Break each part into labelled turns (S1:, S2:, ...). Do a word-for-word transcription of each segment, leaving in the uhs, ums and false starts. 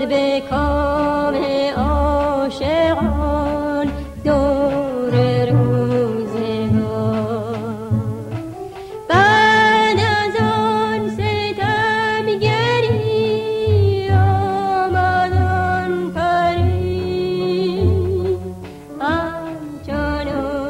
S1: شد به کام عاشقان دور روزگار. بعد از آن ستمگری آمد آن پری همچون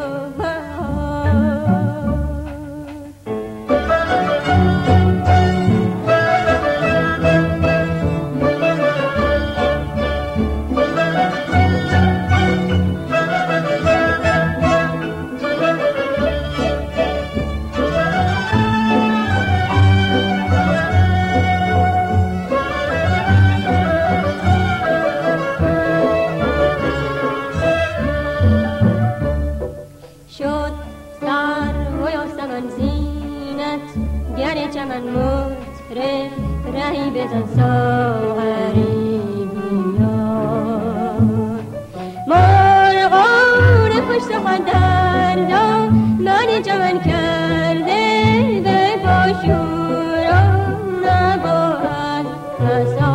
S1: شد سر و یاسمن زینت گر چمن مطرب رهی بزن ساغری بیار. مرغان خوش سخن در دامن چمن کرده به پاشوران نباید